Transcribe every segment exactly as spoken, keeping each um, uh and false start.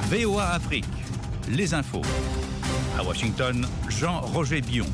V O A Afrique, les infos. À Washington, Jean-Roger Bion.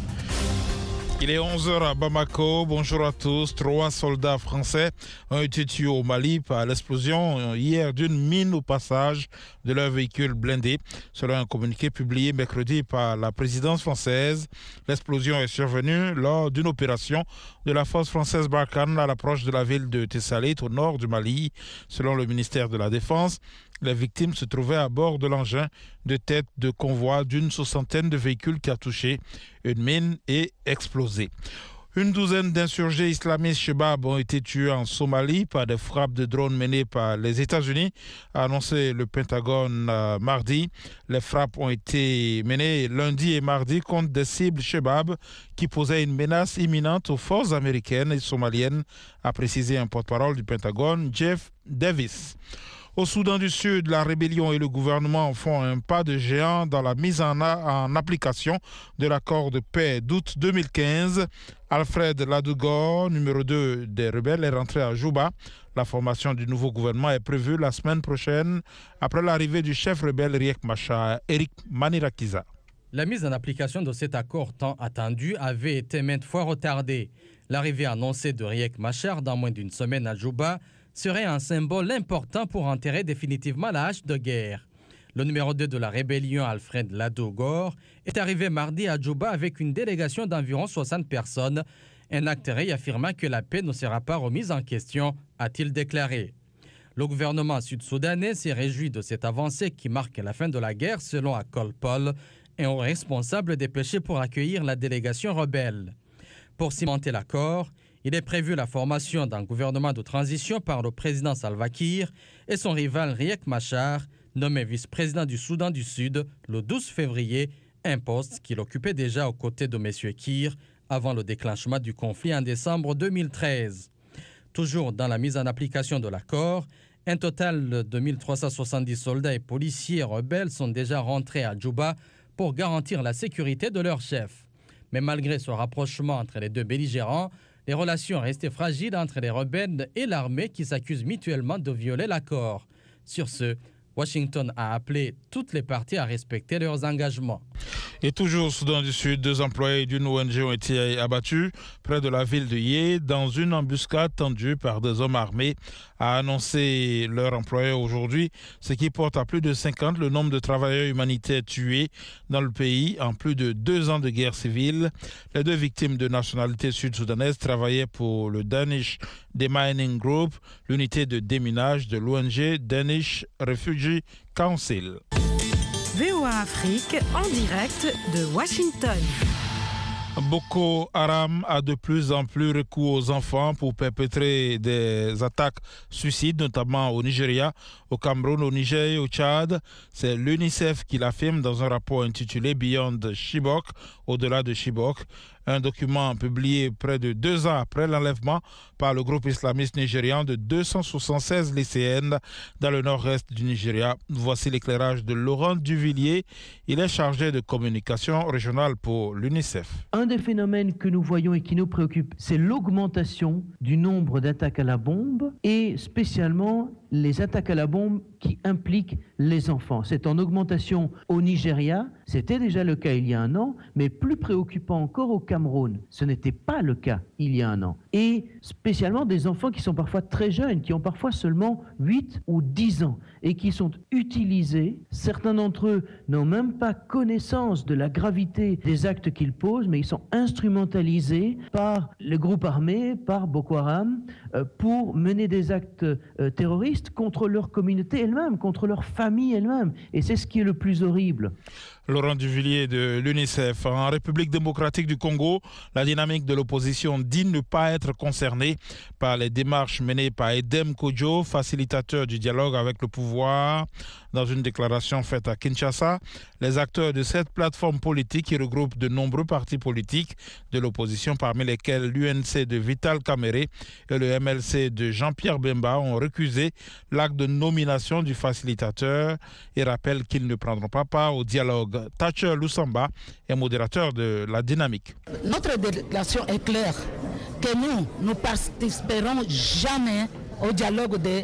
Il est onze heures à Bamako. Bonjour à tous. Trois soldats français ont été tués au Mali par l'explosion hier d'une mine au passage de leur véhicule blindé. Selon un communiqué publié mercredi par la présidence française, l'explosion est survenue lors d'une opération de la force française Barkhane à l'approche de la ville de Tessalit au nord du Mali. Selon le ministère de la Défense, les victimes se trouvaient à bord de l'engin de tête de convoi d'une soixantaine de véhicules qui a touché une mine et explosé. Une douzaine d'insurgés islamistes Chebab ont été tués en Somalie par des frappes de drones menées par les États-Unis, a annoncé le Pentagone euh, mardi. Les frappes ont été menées lundi et mardi contre des cibles Chebab qui posaient une menace imminente aux forces américaines et somaliennes, a précisé un porte-parole du Pentagone, Jeff Davis. Au Soudan du Sud, la rébellion et le gouvernement font un pas de géant dans la mise en, a- en application de l'accord de paix d'août deux mille quinze. Alfred Ladougor, numéro deux des rebelles, est rentré à Juba. La formation du nouveau gouvernement est prévue la semaine prochaine après l'arrivée du chef rebelle Riek Machar, Eric Manirakiza. La mise en application de cet accord tant attendu avait été maintes fois retardée. L'arrivée annoncée de Riek Machar dans moins d'une semaine à Juba serait un symbole important pour enterrer définitivement la hache de guerre. Le numéro deux de la rébellion, Alfred Ladougor, est arrivé mardi à Djouba avec une délégation d'environ soixante personnes, un acte réaffirmant que la paix ne sera pas remise en question, a-t-il déclaré. Le gouvernement sud-soudanais s'est réjoui de cette avancée qui marque la fin de la guerre selon Akol Paul, un haut responsable dépêché pour accueillir la délégation rebelle. Pour cimenter l'accord, il est prévu la formation d'un gouvernement de transition par le président Salva Kiir et son rival Riek Machar, nommé vice-président du Soudan du Sud le douze février, un poste qu'il occupait déjà aux côtés de M. Kiir avant le déclenchement du conflit en décembre deux mille treize. Toujours dans la mise en application de l'accord, un total de mille trois cent soixante-dix soldats et policiers rebelles sont déjà rentrés à Djouba pour garantir la sécurité de leur chef. Mais malgré ce rapprochement entre les deux belligérants, les relations restaient fragiles entre les rebelles et l'armée qui s'accusent mutuellement de violer l'accord. Sur ce, Washington a appelé toutes les parties à respecter leurs engagements. Et toujours au Soudan du Sud, deux employés d'une O N G ont été abattus près de la ville de Yé dans une embuscade tendue par des hommes armés, a annoncé leur employeur aujourd'hui, ce qui porte à plus de cinquante le nombre de travailleurs humanitaires tués dans le pays en plus de deux ans de guerre civile. Les deux victimes de nationalité sud-soudanaise travaillaient pour le Danish Demining Group, l'unité de déminage de l'O N G Danish Refugee Council. V O A Afrique en direct de Washington. Boko Haram a de plus en plus recours aux enfants pour perpétrer des attaques suicides, notamment au Nigeria, au Cameroun, au Niger et au Tchad. C'est l'UNICEF qui l'affirme dans un rapport intitulé Beyond Chibok, au-delà de Chibok, un document publié près de deux ans après l'enlèvement par le groupe islamiste nigérian de deux cent soixante-seize lycéennes dans le nord-est du Nigeria. Voici l'éclairage de Laurent Duvillier. Il est chargé de communication régionale pour l'UNICEF. Un des phénomènes que nous voyons et qui nous préoccupe, c'est l'augmentation du nombre d'attaques à la bombe et spécialement les attaques à la bombe qui impliquent les enfants. C'est en augmentation au Nigeria, c'était déjà le cas il y a un an, mais plus préoccupant encore au Cameroun. Ce n'était pas le cas il y a un an. Et spécialement des enfants qui sont parfois très jeunes, qui ont parfois seulement huit ou dix ans et qui sont utilisés. Certains d'entre eux n'ont même pas connaissance de la gravité des actes qu'ils posent, mais ils sont instrumentalisés par les groupes armés, par Boko Haram, euh, pour mener des actes euh, terroristes contre leur communauté elle-même, contre leur famille elle-même. Et c'est ce qui est le plus horrible. Laurent Duvillier de l'UNICEF. En République démocratique du Congo, la dynamique de l'opposition dit ne pas être concernée par les démarches menées par Edem Kodjo, facilitateur du dialogue avec le pouvoir. Dans une déclaration faite à Kinshasa, les acteurs de cette plateforme politique qui regroupe de nombreux partis politiques de l'opposition, parmi lesquels l'U N C de Vital Kamerhe et le M L C de Jean-Pierre Bemba, ont récusé l'acte de nomination du facilitateur et rappellent qu'ils ne prendront pas part au dialogue. Thatcher Lusamba est modérateur de la dynamique. Notre déclaration est claire, que nous ne participerons jamais au dialogue de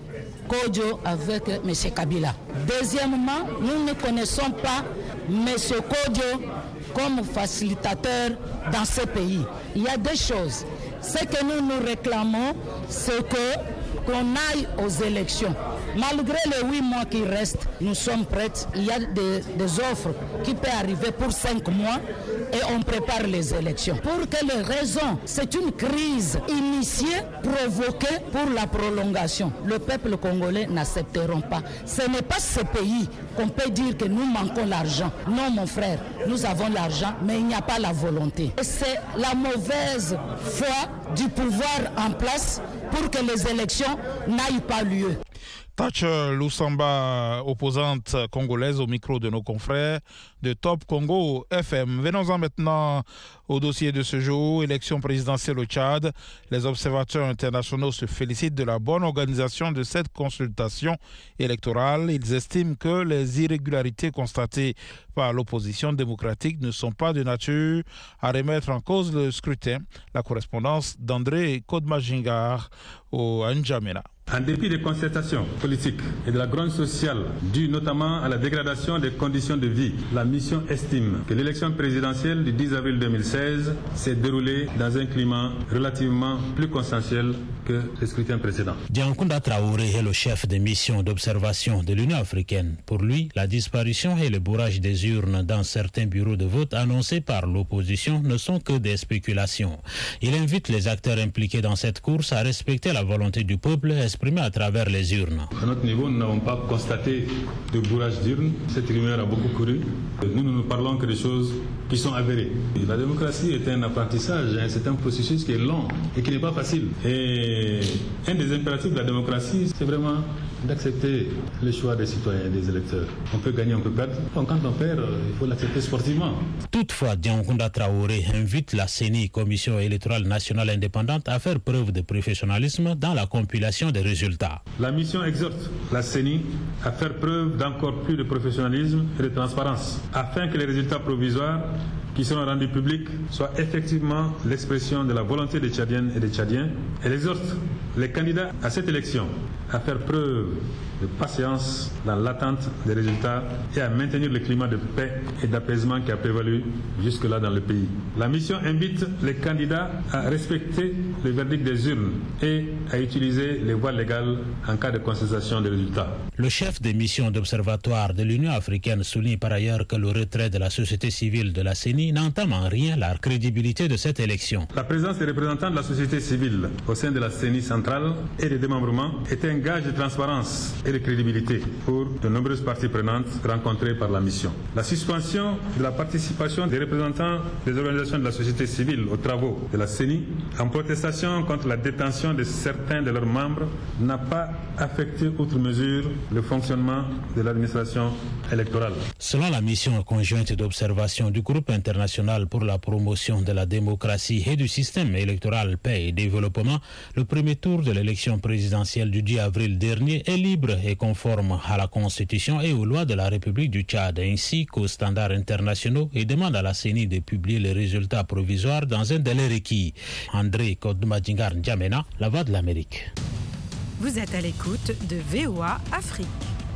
Kodjo avec M. Kabila. Deuxièmement, nous ne connaissons pas M. Kodjo comme facilitateur dans ce pays. Il y a deux choses. Ce que nous nous réclamons, c'est que qu'on aille aux élections. Malgré les huit mois qui restent, nous sommes prêts. Il y a des, des offres qui peuvent arriver pour cinq mois et on prépare les élections. Pour quelles raisons? C'est une crise initiée, provoquée pour la prolongation. Le peuple congolais n'accepteront pas. Ce n'est pas ce pays qu'on peut dire que nous manquons l'argent. Non, mon frère, nous avons l'argent, mais il n'y a pas la volonté. Et c'est la mauvaise foi du pouvoir en place pour que les élections n'aillent pas lieu. Thatcher Lusamba, opposante congolaise au micro de nos confrères de Top Congo F M. Venons-en maintenant au dossier de ce jour, élection présidentielle au Tchad. Les observateurs internationaux se félicitent de la bonne organisation de cette consultation électorale. Ils estiment que les irrégularités constatées par l'opposition démocratique ne sont pas de nature à remettre en cause le scrutin. La correspondance d'André Kodmajingar au N'Djamena. En dépit des concertations politiques et de la grogne sociale due notamment à la dégradation des conditions de vie, la mission estime que l'élection présidentielle du dix avril deux mille seize s'est déroulée dans un climat relativement plus consensuel que les scrutins précédents. Diankounda Traoré est le chef de mission d'observation de l'Union africaine. Pour lui, la disparition et le bourrage des urnes dans certains bureaux de vote annoncés par l'opposition ne sont que des spéculations. Il invite les acteurs impliqués dans cette course à respecter la volonté du peuple exprimée à travers les urnes. À notre niveau, nous n'avons pas constaté de bourrage d'urnes. Cette rumeur a beaucoup couru. Nous, nous ne parlons que des choses qui sont avérées. La démocratie est un apprentissage, c'est un processus qui est long et qui n'est pas facile. Et un des impératifs de la démocratie, c'est vraiment d'accepter le choix des citoyens et des électeurs. On peut gagner, on peut perdre. Donc, quand on perd, il faut l'accepter sportivement. Toutefois, Diankounda Traoré invite la C E N I, Commission électorale nationale indépendante, à faire preuve de professionnalisme dans la compilation des résultats. La mission exhorte la C E N I à faire preuve d'encore plus de professionnalisme et de transparence, afin que les résultats provisoires qui seront rendus publics soient effectivement l'expression de la volonté des Tchadiennes et des Tchadiens. Elle exhorte les candidats à cette élection à faire preuve de patience dans l'attente des résultats et à maintenir le climat de paix et d'apaisement qui a prévalu jusque-là dans le pays. La mission invite les candidats à respecter le verdict des urnes et à utiliser les voies légales en cas de contestation des résultats. Le chef des missions d'observatoire de l'Union africaine souligne par ailleurs que le retrait de la société civile de la C E N I n'entame en rien la crédibilité de cette élection. La présence des représentants de la société civile au sein de la C E N I centrale et des démembrements est un gage de transparence et de crédibilité pour de nombreuses parties prenantes rencontrées par la mission. La suspension de la participation des représentants des organisations de la société civile aux travaux de la C E N I en protestation contre la détention de certains de leurs membres n'a pas affecté outre mesure le fonctionnement de l'administration électorale. Selon la mission conjointe d'observation du groupe international pour la promotion de la démocratie et du système électoral paix et développement, le premier tour de l'élection présidentielle du dix avril dernier est libre et conforme à la Constitution et aux lois de la République du Tchad ainsi qu'aux standards internationaux et demande à la C E N I de publier les résultats provisoires dans un délai requis. André Kodmajingar N'Djamena, La Voix de l'Amérique. Vous êtes à l'écoute de V O A Afrique.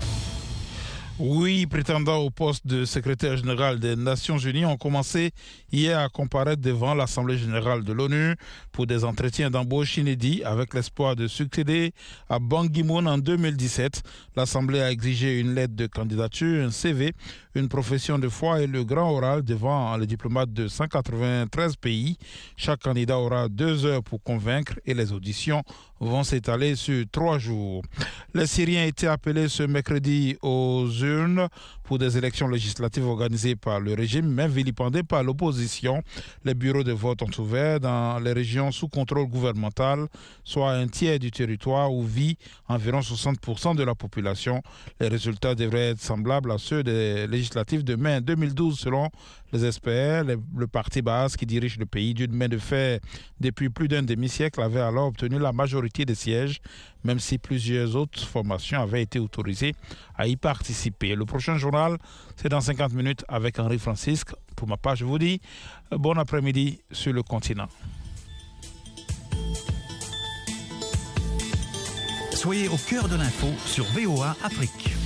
Oui, prétendants au poste de secrétaire général des Nations Unies ont commencé hier à comparaître devant l'Assemblée générale de l'ONU pour des entretiens d'embauche inédits avec l'espoir de succéder à Ban Ki-moon en deux mille dix-sept. L'Assemblée a exigé une lettre de candidature, un C V, une profession de foi et le grand oral devant les diplomates de cent quatre-vingt-treize pays. Chaque candidat aura deux heures pour convaincre et les auditions vont s'étaler sur trois jours. Les Syriens étaient appelés ce mercredi aux urnes pour des élections législatives organisées par le régime, mais vilipendées par l'opposition. Les bureaux de vote ont ouvert dans les régions sous contrôle gouvernemental, soit un tiers du territoire où vit environ soixante pour cent de la population. Les résultats devraient être semblables à ceux des législatives de mai deux mille douze, selon les experts. Le parti Baas, qui dirige le pays d'une main de fer depuis plus d'un demi-siècle, avait alors obtenu la majorité des sièges, même si plusieurs autres formations avaient été autorisées à y participer. Le prochain journal, c'est dans cinquante minutes avec Henri Francisque. Pour ma part, je vous dis bon après-midi sur le continent. Soyez au cœur de l'info sur V O A Afrique.